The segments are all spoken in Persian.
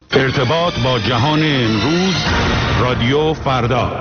ارتباط با جهان امروز، رادیو فردا.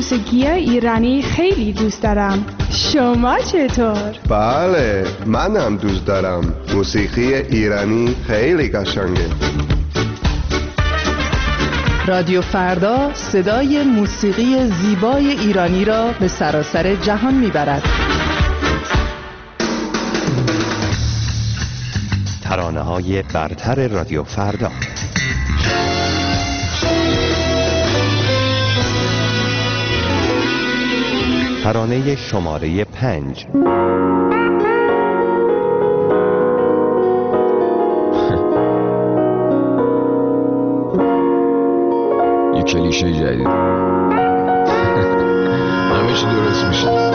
موسیقی ایرانی خیلی دوست دارم. شما چطور؟ بله، منم دوست دارم. موسیقی ایرانی خیلی قشنگه. رادیو فردا صدای موسیقی زیبای ایرانی را به سراسر جهان میبرد. ترانه‌های برتر رادیو فردا. ترانه شماره 5. یه کلیشه جدید. همه چی درست میشه.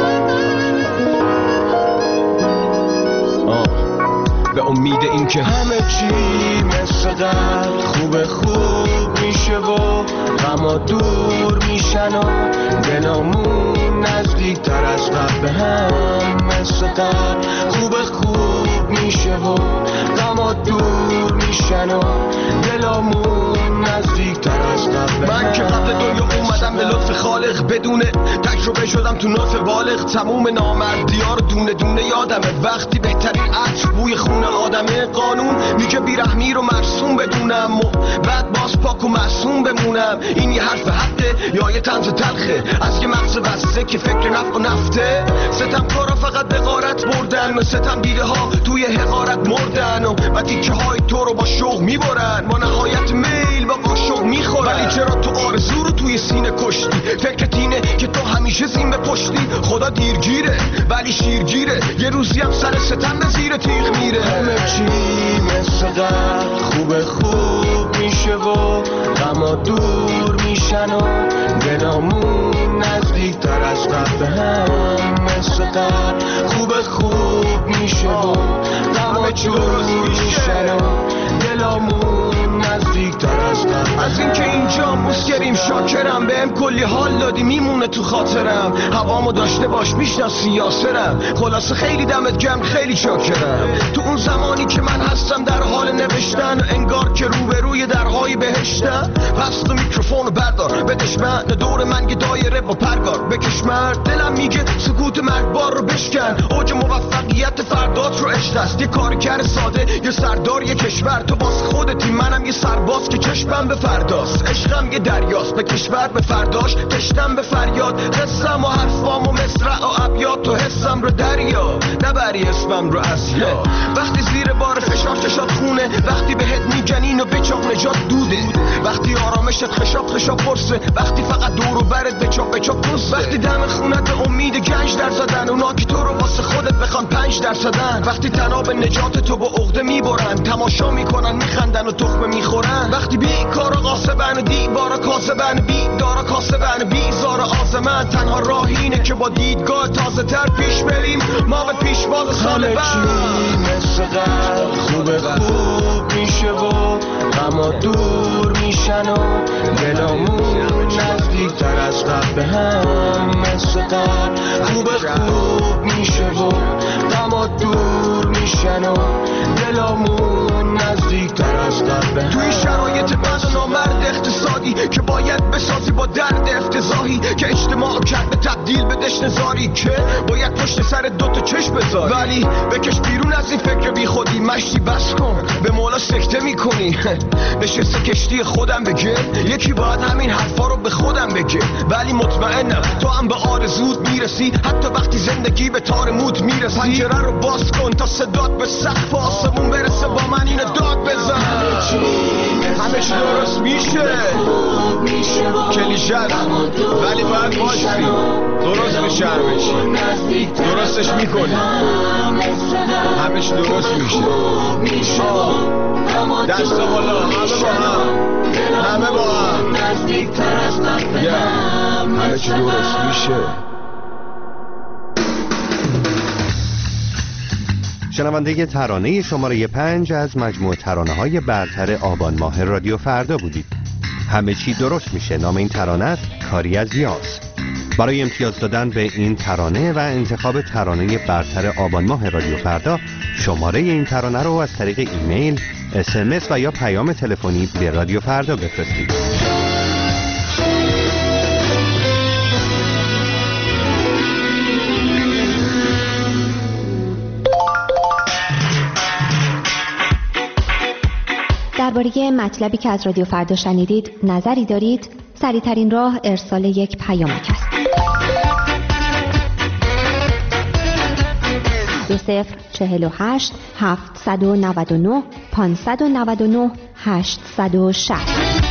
به امید این که همه چی مثل قبل خوب میشه و غما دور میشن و دلامون نزدیک تر از قبل به هم مثل قبل خوب میشه و غما دور میشن و دلامون نزدیک تر از قبل. من که قبل دنیا اومدم به لطف خالق، بدون تجربه شدم تو ناف بالغ. تموم نامردی‌ها رو دونه دونه یادمه. وقتی بهترین عطر بوی خون آدمه، قانون میگه بیرحمی رو مرسوم بدونم و بعد باز پاک و معصوم بمونم. این یه حرف حقه یا یه طنز تلخه از یه مغز بسته که فکر نفع و نفته؟ ستم کارا فقط به غارت بردن، ستم دیده ها توی حقارت مردن و تیکه های تو رو با شوق میبرن. با نهایت میل با قاشق میخورن. ولی چرا تو آرزو رو توی سینه کشتی؟ فکرت اینه که تو همیشه زین به پشتی. خدا دیرگیره ولی شیرگیره، یه روزی هم سر ستم به زیر تیغ میره. همه چی مثل قبل خوب میشه و غما دور میشن و دلامون نزدیک تر از قبل هم مثل قبل خوب میشه و غما دور میشن و دلامون نزدیک تر از قبل. از این که اینجا مسکریم شاکرم، بهم کلی حال دادی میمونه تو خاطرم. هوامو داشته باش میشناسی یاسرم. خلاصه خیلی دمت گرم، خیلی شاکرم. تو اون زمانی که من هستم در حال نوشتن، انگار که روبروی درهای بهشتم. پس تو میکروفونو بردار بدش من، دور من یه دایره با پرگار بکش مرد. دلم میگه سکوت مرگبار رو بشکن. اوج موفقیت فردات رو عشق است. یه کارگر ساده، یه سردار، یه کشور. تو باز خودتی، منم یه سرباز که چشمم به فرداست. عشقم یه دریاست، به کشور به فرداش تشتم به فریاد. قصم و حرفام و مصرع و ابیات، تو حسم رو دریا نبری اسمم رو اصلا. وقتی زیر بار فشار چشات خونه، وقتی بهت میگن اینو بچاق نجات دوده، وقتی آرامشت خشاب پرسه، وقتی فقط دور و برت بچاق دوسته، وقتی دم خونت امید گنج در زدن، اونا که تو رو واسه خودت بخوان 5%، وقتی تناب نجات تو با عقده میبرن، تماشا میکنن میخندن و تخمه میخورن، وقتی بیکارا قاسبن و دیوارا کاسبن، بیدارا کاسبن بیزار آزمن، تنها راه اینه که با دیدگاه تازه تر پیش بریم، ما به پیشواز سال بعد. مثل قبل خوب میشه و غما دور میشن و دلامون نزدیک تر از قبل به هم. مثل قبل خوب میشه و غما دور میشن و دلامون نزدیک تر از قبل به هم. توی شرایط بد و نامرد اقتصادی که باید بسازی با درد افتضاحی که اجتماع کرده تبدیل به دشنزاری، که باید پشت سر دوتا چشم بذاری، ولی بکش بیرون از این فکر بی خودی، مشتی بس کن به مولا سکته میکنی. نشسته کشتی خودم بگه، یکی باید همین حرفا رو به خودم بگه، ولی مطمئنم تو هم به آرزوت میرسی، حتی وقتی زندگی به تار موت میرسی. پنجره رو باز کن تا صدات به سقف آسمون برسه، با من اینو داد بزن. همه چی درست میشه، کلیشه ولی باید باشی، درست میشه، همه چی درستش میکنی، همه چی درست میشه. دست بالا، همه با هم همه چی درست میشه. شنونده ترانه شماره 5 از مجموعه ترانه‌های برتر آبان ماه رادیو فردا بودید. همه چی درست میشه نام این ترانه است، کاری از یاس. برای امتیاز دادن به این ترانه و انتخاب ترانه برتر آبان ماه رادیو فردا، شماره این ترانه رو از طریق ایمیل، SMS و یا پیام تلفنی به رادیو فردا بفرستید. درباره مطلبی که از رادیو فردا شنیدید نظری دارید؟ سریع‌ترین راه ارسال یک پیامک است. 2048 799 599 860